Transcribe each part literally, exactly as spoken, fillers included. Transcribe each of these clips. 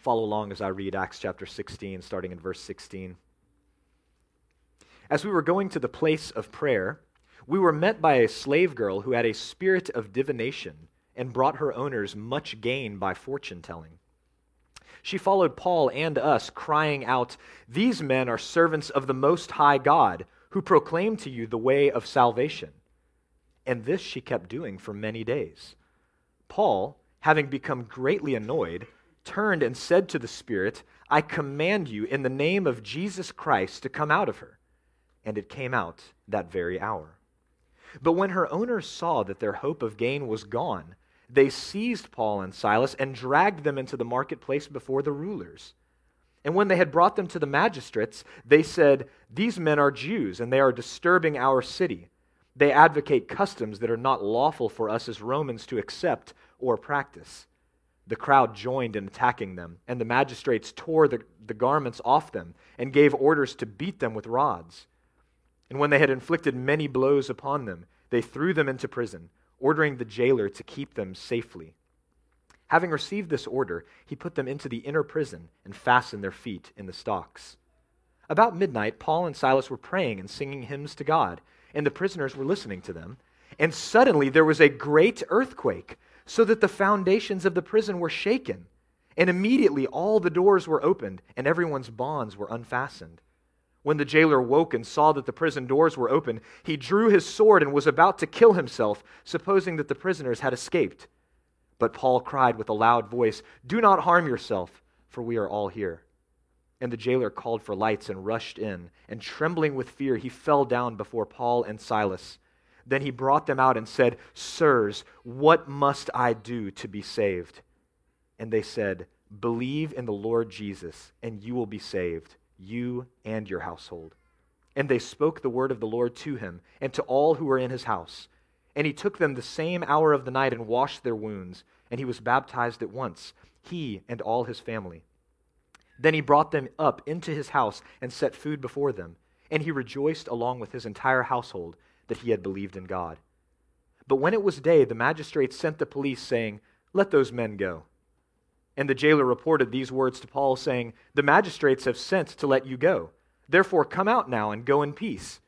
follow along as I read Acts chapter sixteen, starting in verse sixteen. As we were going to the place of prayer, we were met by a slave girl who had a spirit of divination and brought her owners much gain by fortune-telling. She followed Paul and us, crying out, "These men are servants of the Most High God, who proclaim to you the way of salvation." And this she kept doing for many days. Paul, having become greatly annoyed, turned and said to the spirit, "I command you in the name of Jesus Christ to come out of her." And it came out that very hour. But when her owners saw that their hope of gain was gone, they seized Paul and Silas and dragged them into the marketplace before the rulers. And when they had brought them to the magistrates, they said, "These men are Jews, and they are disturbing our city. They advocate customs that are not lawful for us as Romans to accept or practice." The crowd joined in attacking them, and the magistrates tore the, the garments off them and gave orders to beat them with rods. And when they had inflicted many blows upon them, they threw them into prison, ordering the jailer to keep them safely. Having received this order, he put them into the inner prison and fastened their feet in the stocks. About midnight, Paul and Silas were praying and singing hymns to God, and the prisoners were listening to them. And suddenly there was a great earthquake, so that the foundations of the prison were shaken. And immediately all the doors were opened, and everyone's bonds were unfastened. When the jailer woke and saw that the prison doors were open, he drew his sword and was about to kill himself, supposing that the prisoners had escaped. But Paul cried with a loud voice, "Do not harm yourself, for we are all here." And the jailer called for lights and rushed in, and trembling with fear, he fell down before Paul and Silas. Then he brought them out and said, "Sirs, what must I do to be saved?" And they said, "Believe in the Lord Jesus, and you will be saved, you and your household." And they spoke the word of the Lord to him and to all who were in his house. And he took them the same hour of the night and washed their wounds, and he was baptized at once, he and all his family. Then he brought them up into his house and set food before them, and he rejoiced along with his entire household that he had believed in God. But when it was day, the magistrates sent the police, saying, "Let those men go." And the jailer reported these words to Paul, saying, "The magistrates have sent to let you go. Therefore come out now and go in peace."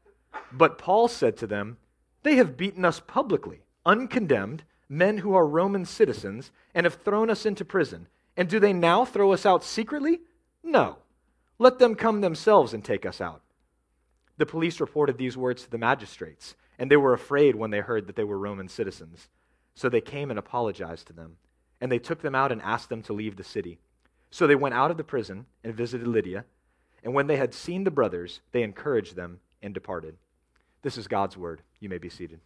But Paul said to them, "They have beaten us publicly, uncondemned, men who are Roman citizens, and have thrown us into prison. And do they now throw us out secretly? No. Let them come themselves and take us out." The police reported these words to the magistrates, and they were afraid when they heard that they were Roman citizens. So they came and apologized to them. And they took them out and asked them to leave the city. So they went out of the prison and visited Lydia. And when they had seen the brothers, they encouraged them and departed. This is God's word. You may be seated.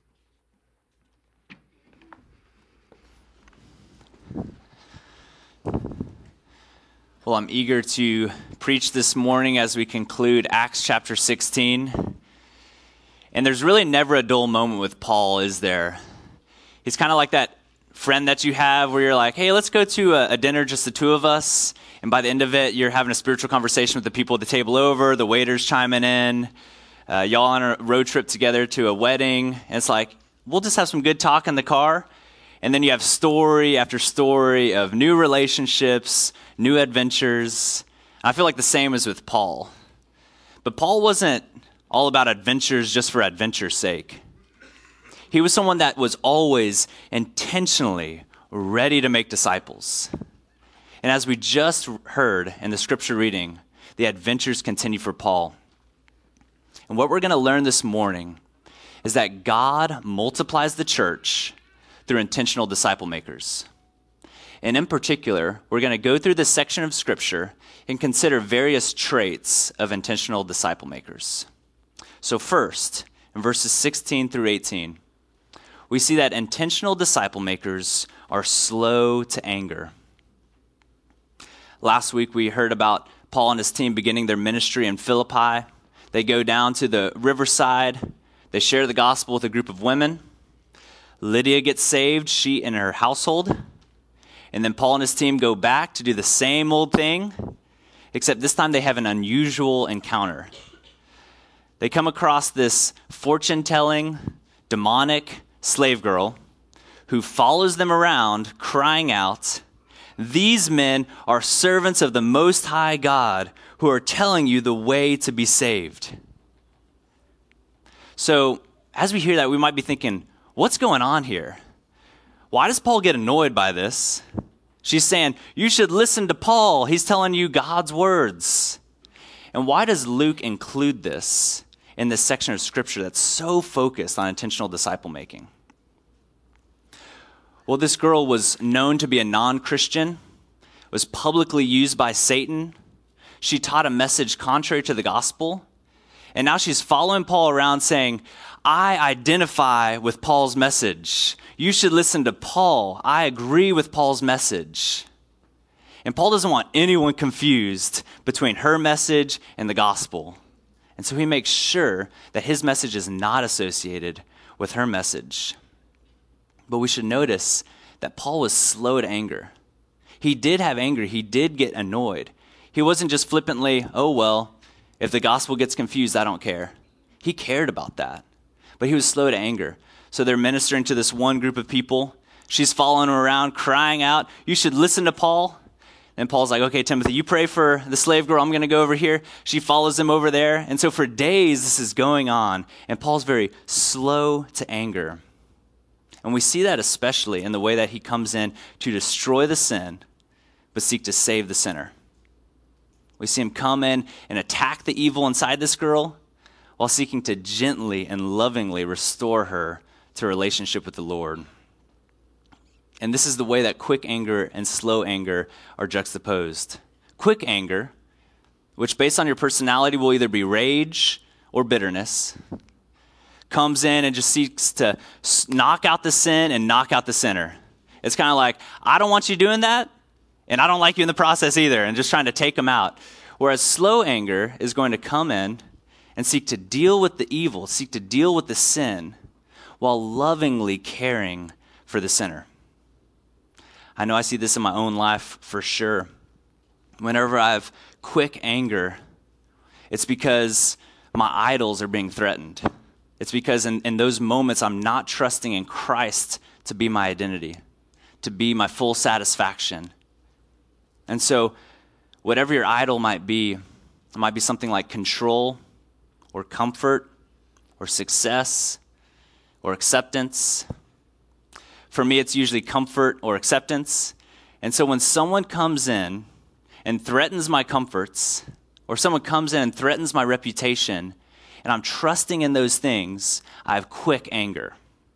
Well, I'm eager to preach this morning as we conclude Acts chapter sixteen. And there's really never a dull moment with Paul, is there? He's kind of like that friend that you have where you're like, "Hey, let's go to a, a dinner, just the two of us." And by the end of it, you're having a spiritual conversation with the people at the table over, the waiters chiming in, uh, y'all on a road trip together to a wedding. And it's like, we'll just have some good talk in the car. And then you have story after story of new relationships, new adventures. And I feel like the same is with Paul. But Paul wasn't all about adventures just for adventure's sake. He was someone that was always intentionally ready to make disciples. And as we just heard in the scripture reading, the adventures continue for Paul. And what we're going to learn this morning is that God multiplies the church through intentional disciple makers. And in particular, we're going to go through this section of scripture and consider various traits of intentional disciple makers. So first, in verses sixteen through eighteen, we see that intentional disciple makers are slow to anger. Last week we heard about Paul and his team beginning their ministry in Philippi. They go down to the riverside. They share the gospel with a group of women. Lydia gets saved, she and her household. And then Paul and his team go back to do the same old thing, except this time they have an unusual encounter. They come across this fortune-telling, demonic slave girl who follows them around crying out, These men are servants of the Most High God who are telling you the way to be saved. So as we hear that, we might be thinking, what's going on here? Why does Paul get annoyed by this? She's saying, you should listen to Paul. He's telling you God's words. And why does Luke include this in this section of Scripture that's so focused on intentional disciple making? Well, this girl was known to be a non-Christian, was publicly used by Satan. She taught a message contrary to the gospel. And now she's following Paul around saying, I identify with Paul's message. You should listen to Paul. I agree with Paul's message. And Paul doesn't want anyone confused between her message and the gospel. And so he makes sure that his message is not associated with her message. But we should notice that Paul was slow to anger. He did have anger. He did get annoyed. He wasn't just flippantly, oh, well, if the gospel gets confused, I don't care. He cared about that. But he was slow to anger. So they're ministering to this one group of people. She's following him around, crying out, you should listen to Paul. And Paul's like, okay, Timothy, you pray for the slave girl. I'm going to go over here. She follows him over there. And so for days, this is going on. And Paul's very slow to anger. And we see that especially in the way that he comes in to destroy the sin, but seek to save the sinner. We see him come in and attack the evil inside this girl while seeking to gently and lovingly restore her to a relationship with the Lord. And this is the way that quick anger and slow anger are juxtaposed. Quick anger, which based on your personality will either be rage or bitterness, comes in and just seeks to knock out the sin and knock out the sinner. It's kind of like, I don't want you doing that, and I don't like you in the process either, and just trying to take them out. Whereas slow anger is going to come in and seek to deal with the evil, seek to deal with the sin, while lovingly caring for the sinner. I know I see this in my own life for sure. Whenever I have quick anger, it's because my idols are being threatened. It's because in, in those moments, I'm not trusting in Christ to be my identity, to be my full satisfaction. And so whatever your idol might be, it might be something like control or comfort or success or acceptance. For me, it's usually comfort or acceptance. And so when someone comes in and threatens my comforts, or someone comes in and threatens my reputation, and I'm trusting in those things, I have quick anger.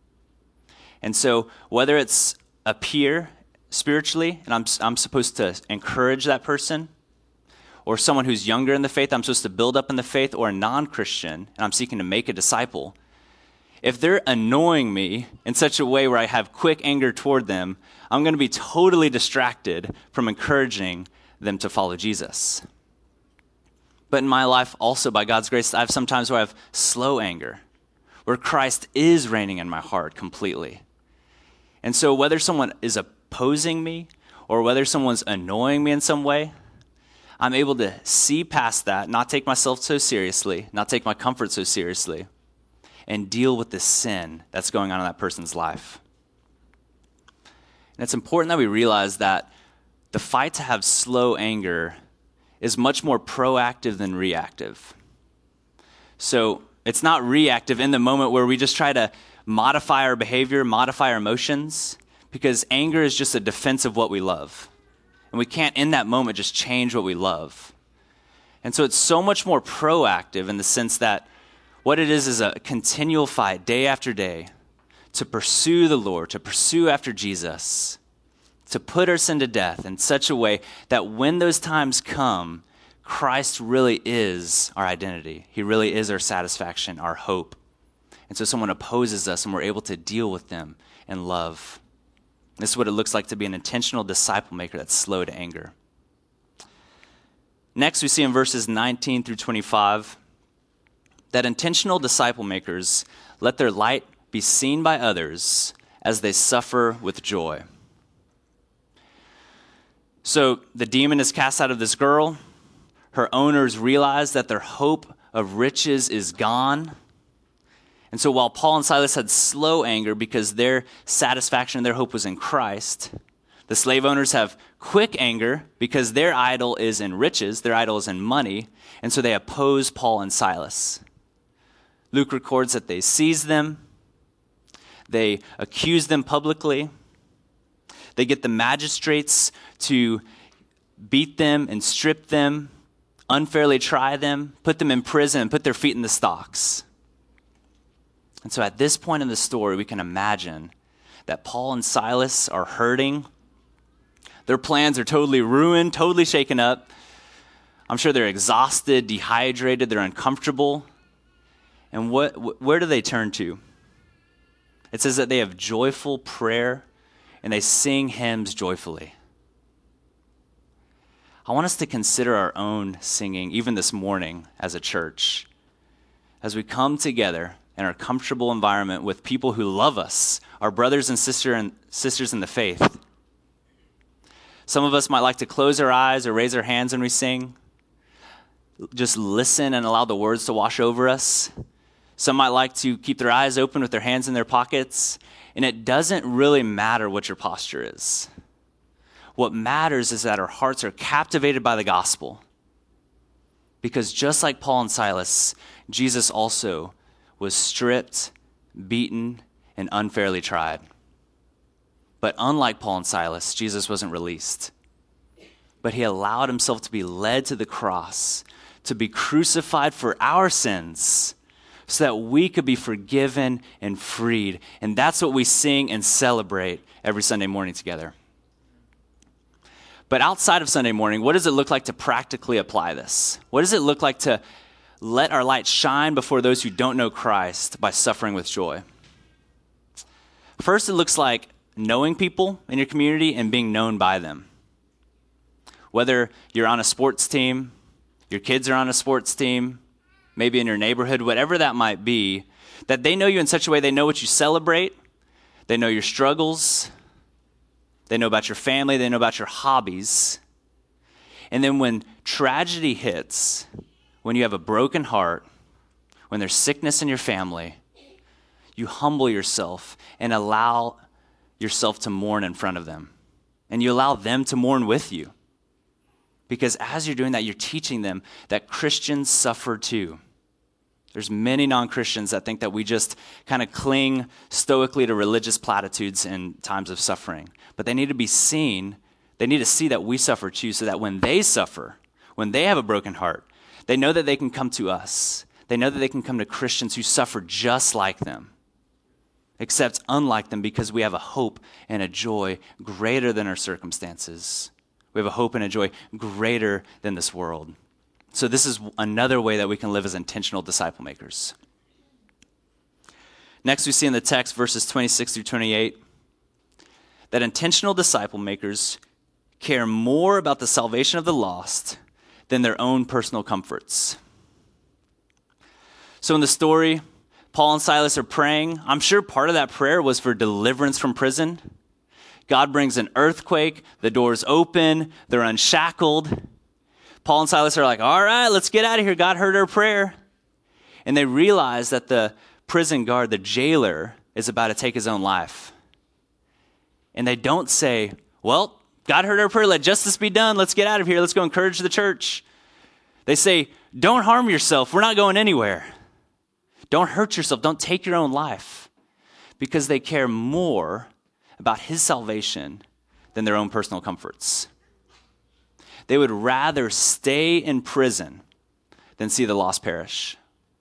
And so whether it's a peer spiritually, and I'm, I'm supposed to encourage that person, or someone who's younger in the faith, I'm supposed to build up in the faith, or a non-Christian, and I'm seeking to make a disciple, if they're annoying me in such a way where I have quick anger toward them, I'm going to be totally distracted from encouraging them to follow Jesus. But in my life, also by God's grace, I have sometimes where I have slow anger, where Christ is reigning in my heart completely. And so whether someone is opposing me or whether someone's annoying me in some way, I'm able to see past that, not take myself so seriously, not take my comfort so seriously, and deal with the sin that's going on in that person's life. And it's important that we realize that the fight to have slow anger is much more proactive than reactive. So it's not reactive in the moment where we just try to modify our behavior, modify our emotions, because anger is just a defense of what we love. And we can't in that moment just change what we love. And so it's so much more proactive in the sense that what it is is a continual fight day after day to pursue the Lord, to pursue after Jesus, to put our sin to death in such a way that when those times come, Christ really is our identity. He really is our satisfaction, our hope. And so someone opposes us and we're able to deal with them in love. This is what it looks like to be an intentional disciple maker that's slow to anger. Next, we see in verses nineteen through twenty-five that intentional disciple makers let their light be seen by others as they suffer with joy. So the demon is cast out of this girl. Her owners realize that their hope of riches is gone. And so while Paul and Silas had slow anger because their satisfaction and their hope was in Christ, The slave owners have quick anger because their idol is in riches, their idol is in money, and so they oppose Paul and Silas. Luke records that they seize them, they accuse them publicly, they get the magistrates to beat them and strip them, unfairly try them, put them in prison, and put their feet in the stocks. And so at this point in the story, we can imagine that Paul and Silas are hurting. Their plans are totally ruined, totally shaken up. I'm sure they're exhausted, dehydrated, they're uncomfortable. And what, where do they turn to? It says that they have joyful prayer and they sing hymns joyfully. I want us to consider our own singing, even this morning as a church, as we come together in our comfortable environment with people who love us, our brothers and sister and sisters in the faith. Some of us might like to close our eyes or raise our hands when we sing. Just listen and allow the words to wash over us. Some might like to keep their eyes open with their hands in their pockets. And it doesn't really matter what your posture is. What matters is that our hearts are captivated by the gospel. Because just like Paul and Silas, Jesus also was stripped, beaten, and unfairly tried. But unlike Paul and Silas, Jesus wasn't released. But he allowed himself to be led to the cross, to be crucified for our sins, so that we could be forgiven and freed. And that's what we sing and celebrate every Sunday morning together. But outside of Sunday morning, what does it look like to practically apply this? What does it look like to let our light shine before those who don't know Christ by suffering with joy? First, it looks like knowing people in your community and being known by them. Whether you're on a sports team, your kids are on a sports team, maybe in your neighborhood, whatever that might be, that they know you in such a way they know what you celebrate, they know your struggles, they know about your family, they know about your hobbies. And then when tragedy hits, when you have a broken heart, when there's sickness in your family, you humble yourself and allow yourself to mourn in front of them. And you allow them to mourn with you. Because as you're doing that, you're teaching them that Christians suffer too. There's many non-Christians that think that we just kind of cling stoically to religious platitudes in times of suffering. But they need to be seen, they need to see that we suffer too, so that when they suffer, when they have a broken heart, they know that they can come to us. They know that they can come to Christians who suffer just like them, except unlike them, because we have a hope and a joy greater than our circumstances. We have a hope and a joy greater than this world. So this is another way that we can live as intentional disciple makers. Next, we see in the text, verses twenty-six through twenty-eight, that intentional disciple makers care more about the salvation of the lost than their own personal comforts. So in the story, Paul and Silas are praying. I'm sure part of that prayer was for deliverance from prison. God brings an earthquake, the doors open, they're unshackled. Paul and Silas are like, all right, let's get out of here. God heard our prayer. And they realize that the prison guard, the jailer, is about to take his own life. And they don't say, well, God heard our prayer. Let justice be done. Let's get out of here. Let's go encourage the church. They say, don't harm yourself. We're not going anywhere. Don't hurt yourself. Don't take your own life. Because they care more about his salvation than their own personal comforts. They would rather stay in prison than see the lost perish.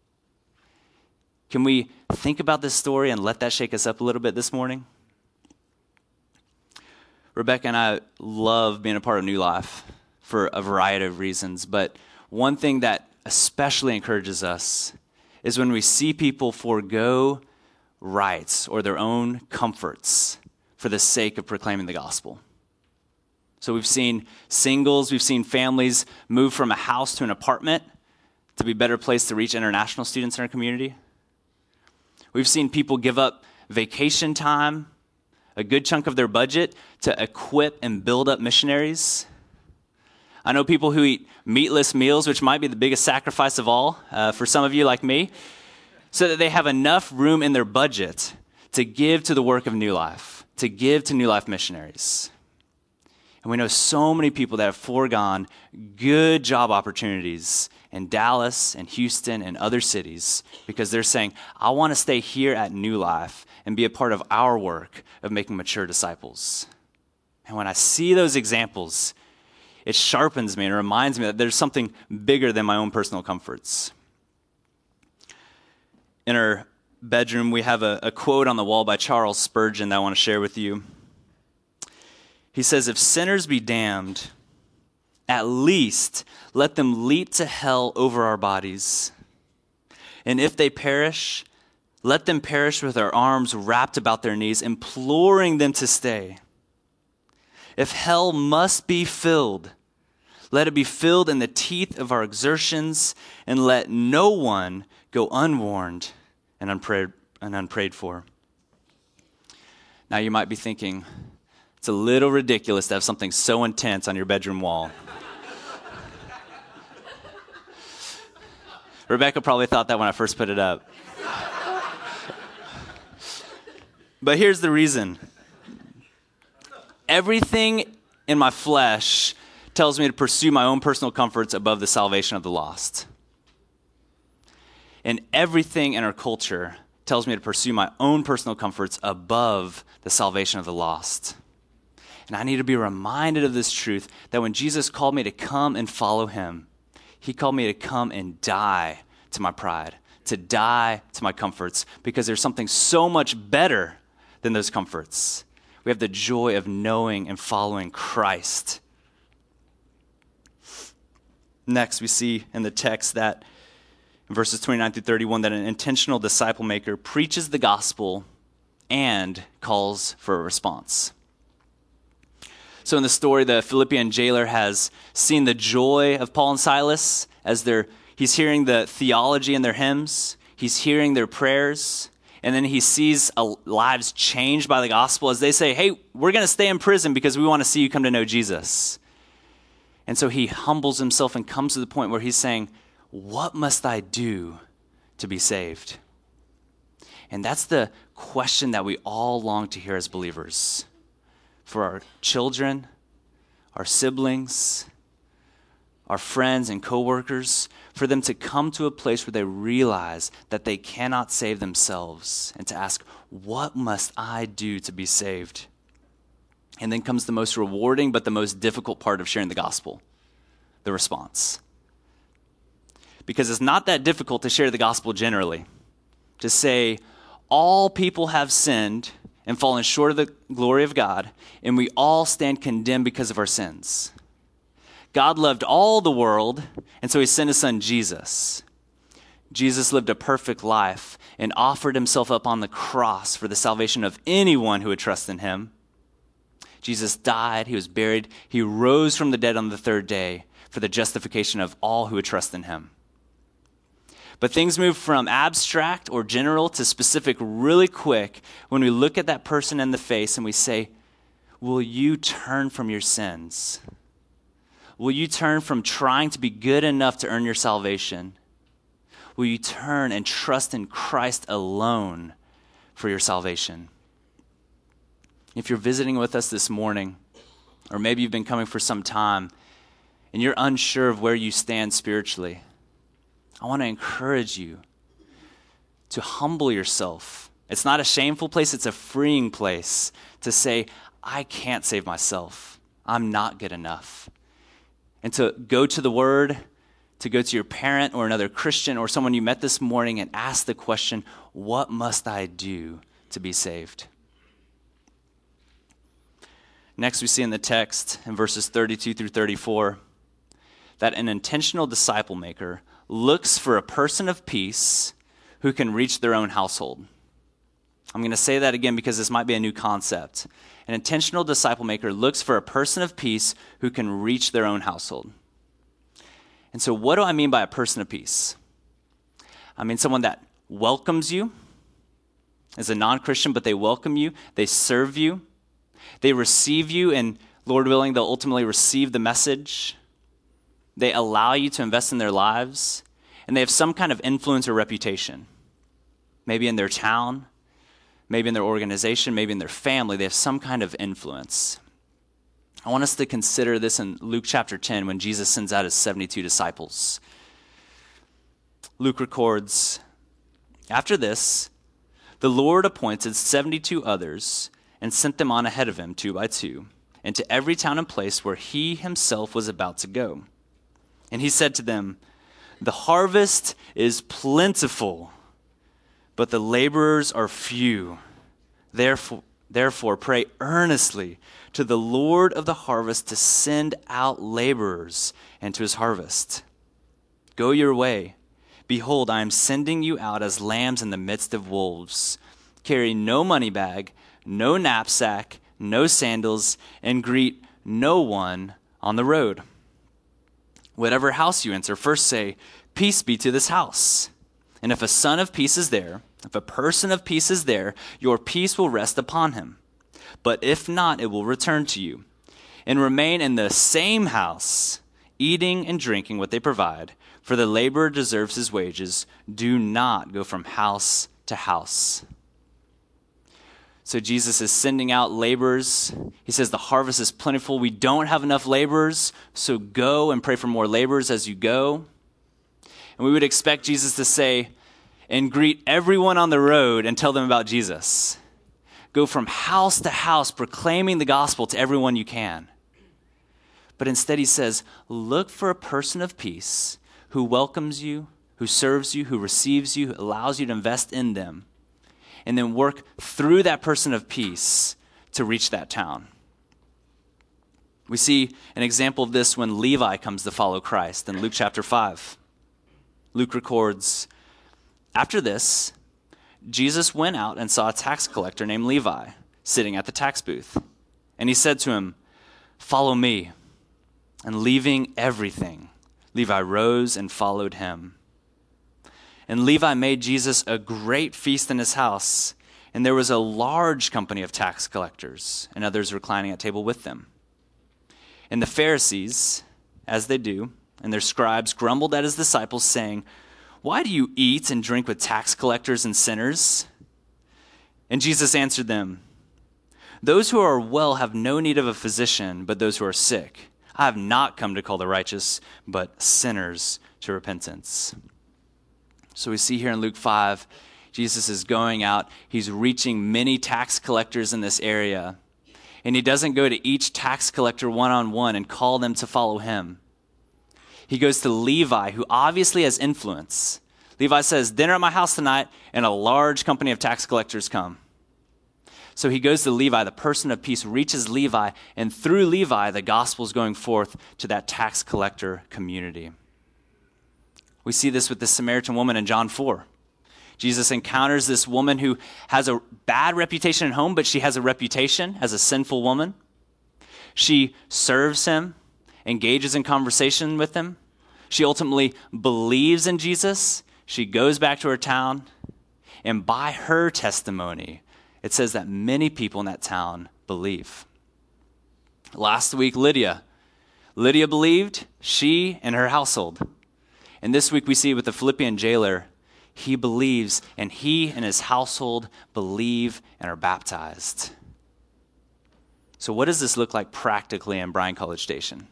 Can we think about this story and let that shake us up a little bit this morning? Rebecca and I love being a part of New Life for a variety of reasons, but one thing that especially encourages us is when we see people forego rights or their own comforts for the sake of proclaiming the gospel. So we've seen singles, we've seen families move from a house to an apartment to be a better place to reach international students in our community. We've seen people give up vacation time, a good chunk of their budget, to equip and build up missionaries. I know people who eat meatless meals, which might be the biggest sacrifice of all uh, for some of you like me, so that they have enough room in their budget to give to the work of New Life, to give to New Life missionaries. And we know so many people that have foregone good job opportunities in Dallas and Houston and other cities because they're saying, I want to stay here at New Life and be a part of our work of making mature disciples. And when I see those examples, it sharpens me and reminds me that there's something bigger than my own personal comforts. In our bedroom, we have a, a quote on the wall by Charles Spurgeon that I want to share with you. He says, if sinners be damned, at least let them leap to hell over our bodies. And if they perish, let them perish with their arms wrapped about their knees, imploring them to stay. If hell must be filled, let it be filled in the teeth of our exertions, and let no one go unwarned and unprayed, and unprayed for. Now you might be thinking, it's a little ridiculous to have something so intense on your bedroom wall. Rebecca probably thought that when I first put it up. But here's the reason. Everything in my flesh tells me to pursue my own personal comforts above the salvation of the lost. And everything in our culture tells me to pursue my own personal comforts above the salvation of the lost. And I need to be reminded of this truth that when Jesus called me to come and follow him, he called me to come and die to my pride, to die to my comforts, because there's something so much better than those comforts. We have the joy of knowing and following Christ. Next, we see in the text that in verses twenty-nine through thirty-one that an intentional disciple maker preaches the gospel and calls for a response. So in the story, the Philippian jailer has seen the joy of Paul and Silas as they're, he's hearing the theology in their hymns, he's hearing their prayers, and then he sees a, lives changed by the gospel as they say, hey, we're going to stay in prison because we want to see you come to know Jesus. And so he humbles himself and comes to the point where he's saying, what must I do to be saved? And that's the question that we all long to hear as believers. For our children, our siblings, our friends and coworkers, for them to come to a place where they realize that they cannot save themselves and to ask, what must I do to be saved? And then comes the most rewarding but the most difficult part of sharing the gospel, the response. Because it's not that difficult to share the gospel generally, to say all people have sinned and fallen short of the glory of God, and we all stand condemned because of our sins. God loved all the world, and so he sent his son Jesus. Jesus lived a perfect life and offered himself up on the cross for the salvation of anyone who would trust in him. Jesus died, he was buried, he rose from the dead on the third day for the justification of all who would trust in him. But things move from abstract or general to specific really quick when we look at that person in the face and we say, will you turn from your sins? Will you turn from trying to be good enough to earn your salvation? Will you turn and trust in Christ alone for your salvation? If you're visiting with us this morning, or maybe you've been coming for some time, and you're unsure of where you stand spiritually, I want to encourage you to humble yourself. It's not a shameful place, it's a freeing place to say, I can't save myself. I'm not good enough. And to go to the Word, to go to your parent or another Christian or someone you met this morning and ask the question, what must I do to be saved? Next, we see in the text in verses thirty-two through thirty-four that an intentional disciple maker looks for a person of peace who can reach their own household. I'm going to say that again because this might be a new concept. An intentional disciple maker looks for a person of peace who can reach their own household. And so what do I mean by a person of peace? I mean someone that welcomes you as a non-Christian, but they welcome you, they serve you, they receive you, and Lord willing, they'll ultimately receive the message. They allow you to invest in their lives, and they have some kind of influence or reputation. Maybe in their town, maybe in their organization, maybe in their family, they have some kind of influence. I want us to consider this in Luke chapter ten when Jesus sends out his seventy-two disciples. Luke records, "After this, the Lord appointed seventy-two others and sent them on ahead of him two by two into every town and place where he himself was about to go. And he said to them, 'The harvest is plentiful, but the laborers are few. Therefore, therefore pray earnestly to the Lord of the harvest to send out laborers into his harvest. Go your way. Behold, I am sending you out as lambs in the midst of wolves. Carry no money bag, no knapsack, no sandals, and greet no one on the road. Whatever house you enter, first say, peace be to this house. And if a son of peace is there, if a person of peace is there, your peace will rest upon him. But if not, it will return to you. And remain in the same house, eating and drinking what they provide, for the laborer deserves his wages. Do not go from house to house.'" So Jesus is sending out laborers. He says the harvest is plentiful. We don't have enough laborers, so go and pray for more laborers as you go. And we would expect Jesus to say, and greet everyone on the road and tell them about Jesus. Go from house to house proclaiming the gospel to everyone you can. But instead he says, look for a person of peace who welcomes you, who serves you, who receives you, who allows you to invest in them, and then work through that person of peace to reach that town. We see an example of this when Levi comes to follow Christ in Luke chapter five. Luke records, "After this, Jesus went out and saw a tax collector named Levi sitting at the tax booth. And he said to him, 'Follow me.' And leaving everything, Levi rose and followed him. And Levi made Jesus a great feast in his house, and there was a large company of tax collectors and others reclining at table with them. And the Pharisees, as they do, and their scribes grumbled at his disciples, saying, 'Why do you eat and drink with tax collectors and sinners?' And Jesus answered them, 'Those who are well have no need of a physician, but those who are sick. I have not come to call the righteous, but sinners to repentance.'" So we see here in Luke five, Jesus is going out. He's reaching many tax collectors in this area. And he doesn't go to each tax collector one-on-one and call them to follow him. He goes to Levi, who obviously has influence. Levi says, "Dinner at my house tonight," and a large company of tax collectors come. So he goes to Levi, the person of peace, reaches Levi, and through Levi, the gospel is going forth to that tax collector community. We see this with the Samaritan woman in John four. Jesus encounters this woman who has a bad reputation at home, but she has a reputation as a sinful woman. She serves him, engages in conversation with him. She ultimately believes in Jesus. She goes back to her town, and by her testimony, it says that many people in that town believe. Last week, Lydia. Lydia believed, she and her household. And this week we see with the Philippian jailer, he believes, and he and his household believe and are baptized. So what does this look like practically in Bryan College Station?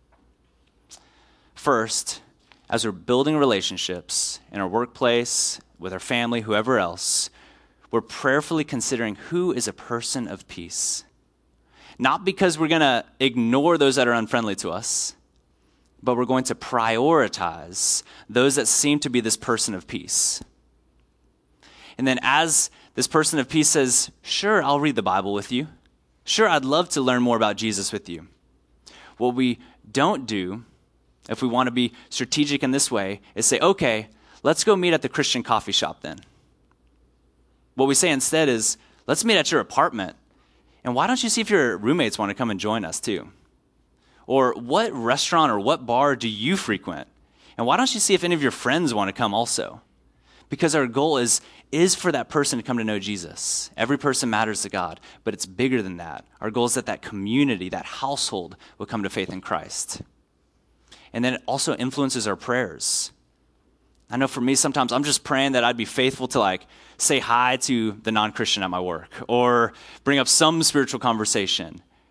First, as we're building relationships in our workplace, with our family, whoever else, we're prayerfully considering who is a person of peace. Not because we're going to ignore those that are unfriendly to us, but we're going to prioritize those that seem to be this person of peace. And then as this person of peace says, sure, I'll read the Bible with you. Sure, I'd love to learn more about Jesus with you. What we don't do, if we want to be strategic in this way, is say, okay, let's go meet at the Christian coffee shop then. What we say instead is, let's meet at your apartment. And why don't you see if your roommates want to come and join us too? Or what restaurant or what bar do you frequent? And why don't you see if any of your friends want to come also? Because our goal is, is for that person to come to know Jesus. Every person matters to God, but it's bigger than that. Our goal is that that community, that household will come to faith in Christ. And then it also influences our prayers. I know for me, sometimes I'm just praying that I'd be faithful to like say hi to the non-Christian at my work or bring up some spiritual conversation.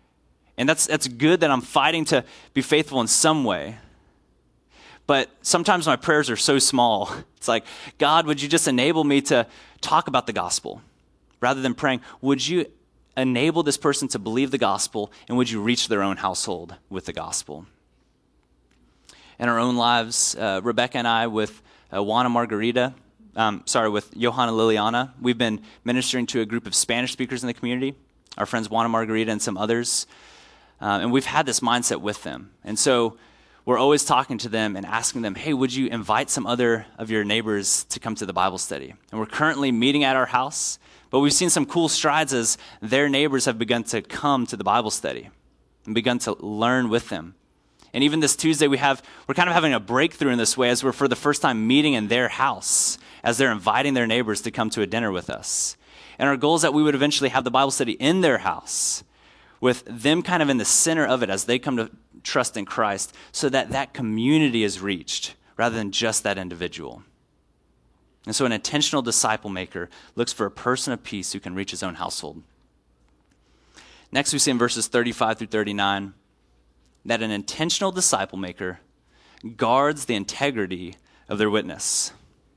And that's that's good that I'm fighting to be faithful in some way. But sometimes my prayers are so small. It's like, God, would you just enable me to talk about the gospel? Rather than praying, would you enable this person to believe the gospel, and would you reach their own household with the gospel? In our own lives, uh, Rebecca and I with uh, Juana Margarita, um, sorry, with Johanna Liliana, we've been ministering to a group of Spanish speakers in the community, our friends Juana Margarita and some others, uh, and we've had this mindset with them. And so we're always talking to them and asking them, hey, would you invite some other of your neighbors to come to the Bible study? And we're currently meeting at our house, but we've seen some cool strides as their neighbors have begun to come to the Bible study and begun to learn with them. And even this Tuesday, we have, we're kind of having a breakthrough in this way as we're for the first time meeting in their house, as they're inviting their neighbors to come to a dinner with us. And our goal is that we would eventually have the Bible study in their house, with them kind of in the center of it as they come to trust in Christ, so that that community is reached rather than just that individual. And so an intentional disciple maker looks for a person of peace who can reach his own household. Next, we see in verses thirty-five through thirty-nine that an intentional disciple maker guards the integrity of their witness.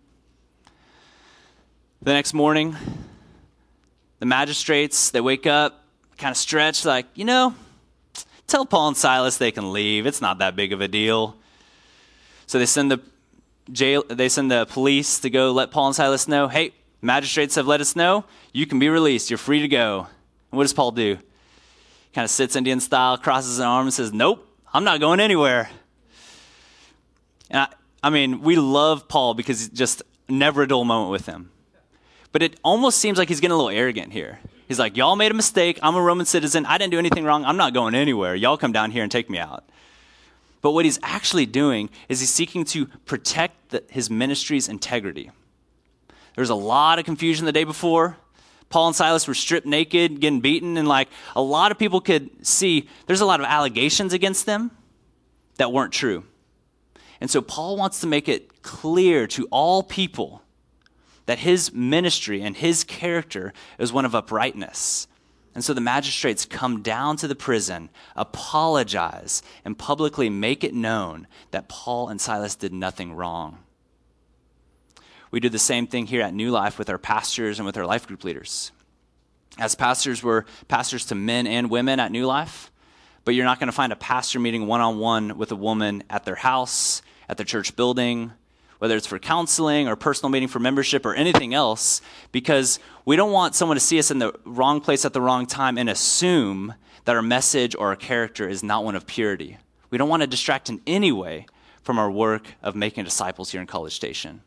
The next morning, the magistrates, they wake up, kind of stretch, like, you know, tell Paul and Silas they can leave. It's not that big of a deal. So they send the jail, they send the police to go let Paul and Silas know, hey, magistrates have let us know, you can be released. You're free to go. And what does Paul do? He kind of sits Indian style, crosses his arms, and says, nope, I'm not going anywhere. And I, I mean, we love Paul because it's just never a dull moment with him. But it almost seems like he's getting a little arrogant here. He's like, y'all made a mistake. I'm a Roman citizen. I didn't do anything wrong. I'm not going anywhere. Y'all come down here and take me out. But what he's actually doing is he's seeking to protect the, his ministry's integrity. There was a lot of confusion the day before. Paul and Silas were stripped naked, getting beaten, and like a lot of people could see there's a lot of allegations against them that weren't true. And so Paul wants to make it clear to all people that his ministry and his character is one of uprightness. And so the magistrates come down to the prison, apologize, and publicly make it known that Paul and Silas did nothing wrong. We do the same thing here at New Life with our pastors and with our life group leaders. As pastors, we're pastors to men and women at New Life, but you're not going to find a pastor meeting one-on-one with a woman at their house, at their church building, whether it's for counseling or personal meeting for membership or anything else, because we don't want someone to see us in the wrong place at the wrong time and assume that our message or our character is not one of purity. We don't want to distract in any way from our work of making disciples here in College Station.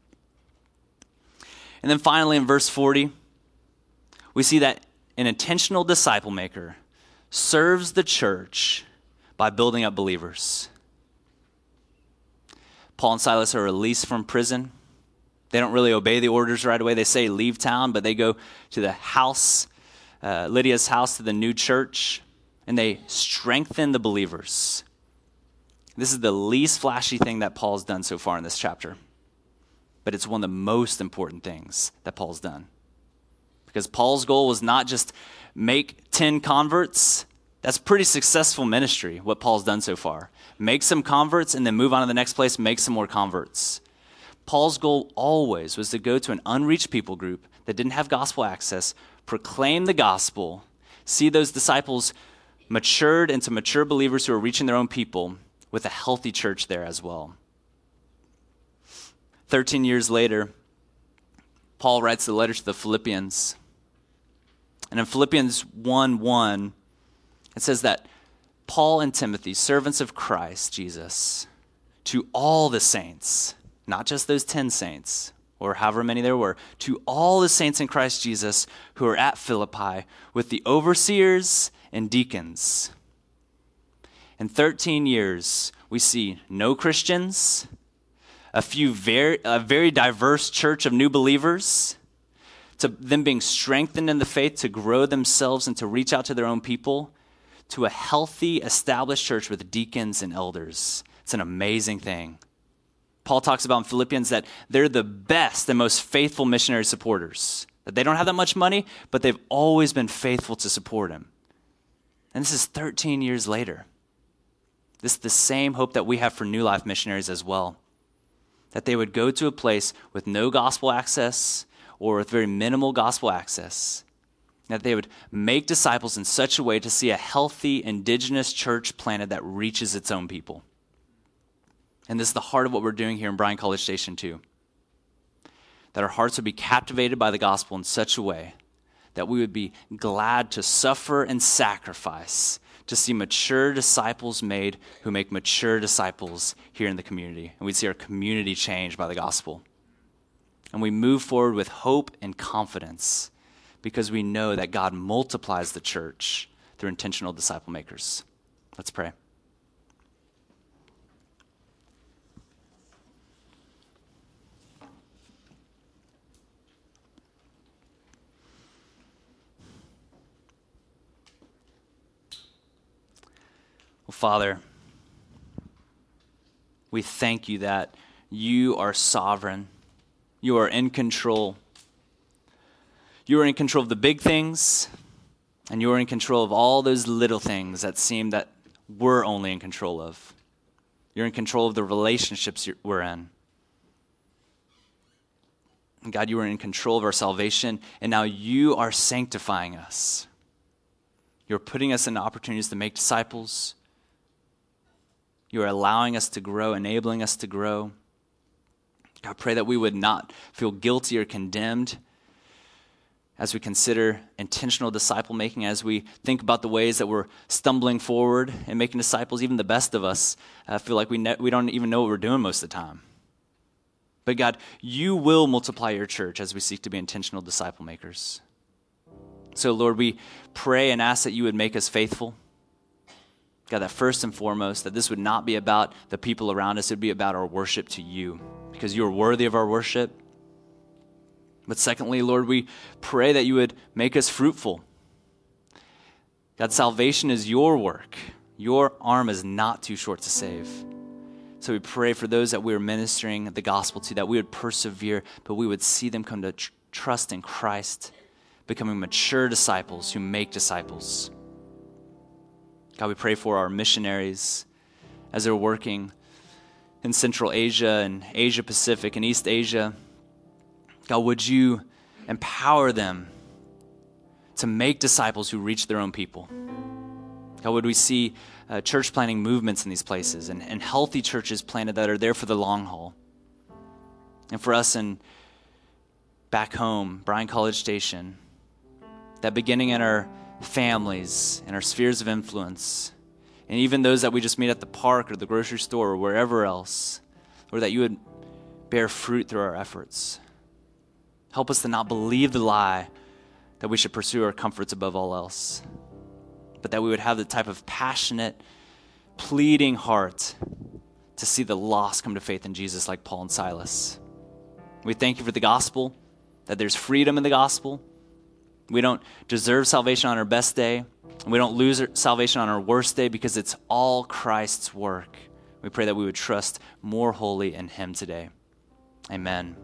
And then finally in verse forty, we see that an intentional disciple maker serves the church by building up believers. Paul and Silas are released from prison. They don't really obey the orders right away. They say leave town, but they go to the house, uh, Lydia's house, to the new church, and they strengthen the believers. This is the least flashy thing that Paul's done so far in this chapter, but it's one of the most important things that Paul's done. Because Paul's goal was not just make ten converts. That's pretty successful ministry, what Paul's done so far. Make some converts and then move on to the next place, make some more converts. Paul's goal always was to go to an unreached people group that didn't have gospel access, proclaim the gospel, see those disciples matured into mature believers who are reaching their own people with a healthy church there as well. Thirteen years later, Paul writes the letter to the Philippians. And in Philippians one one, it says that Paul and Timothy, servants of Christ Jesus, to all the saints, not just those ten saints, or however many there were, to all the saints in Christ Jesus who are at Philippi with the overseers and deacons. In thirteen years, we see no Christians, a few very, a very diverse church of new believers, to them being strengthened in the faith to grow themselves and to reach out to their own people, to a healthy, established church with deacons and elders. It's an amazing thing. Paul talks about in Philippians that they're the best and most faithful missionary supporters. That they don't have that much money, but they've always been faithful to support him. And this is thirteen years later. This is the same hope that we have for New Life missionaries as well. That they would go to a place with no gospel access or with very minimal gospel access. That they would make disciples in such a way to see a healthy indigenous church planted that reaches its own people. And this is the heart of what we're doing here in Bryan College Station too. That our hearts would be captivated by the gospel in such a way that we would be glad to suffer and sacrifice to see mature disciples made who make mature disciples here in the community. And we'd see our community changed by the gospel. And we move forward with hope and confidence because we know that God multiplies the church through intentional disciple makers. Let's pray. Well, Father, we thank you that you are sovereign. You are in control. You are in control of the big things, and you are in control of all those little things that seem that we're only in control of. You're in control of the relationships we're in. And God, you are in control of our salvation, and now you are sanctifying us. You're putting us in opportunities to make disciples. You are allowing us to grow, enabling us to grow. God, I pray that we would not feel guilty or condemned as we consider intentional disciple making, as we think about the ways that we're stumbling forward and making disciples. Even the best of us uh, feel like we ne- we don't even know what we're doing most of the time. But God, you will multiply your church as we seek to be intentional disciple makers. So Lord, we pray and ask that you would make us faithful. God, that first and foremost, that this would not be about the people around us, it would be about our worship to you, because you are worthy of our worship. But secondly, Lord, we pray that you would make us fruitful. God, salvation is your work. Your arm is not too short to save. So we pray for those that we are ministering the gospel to, that we would persevere, but we would see them come to tr- trust in Christ, becoming mature disciples who make disciples. God, we pray for our missionaries as they're working in Central Asia and Asia Pacific and East Asia. God, would you empower them to make disciples who reach their own people? God, would we see uh, church planting movements in these places and, and healthy churches planted that are there for the long haul? And for us in back home, Bryan College Station, that beginning in our families and our spheres of influence, and even those that we just meet at the park or the grocery store or wherever else, or that you would bear fruit through our efforts. Help us to not believe the lie that we should pursue our comforts above all else, but that we would have the type of passionate, pleading heart to see the lost come to faith in Jesus like Paul and Silas. We thank you for the gospel, that there's freedom in the gospel. We don't deserve salvation on our best day, and we don't lose salvation on our worst day because it's all Christ's work. We pray that we would trust more wholly in him today. Amen.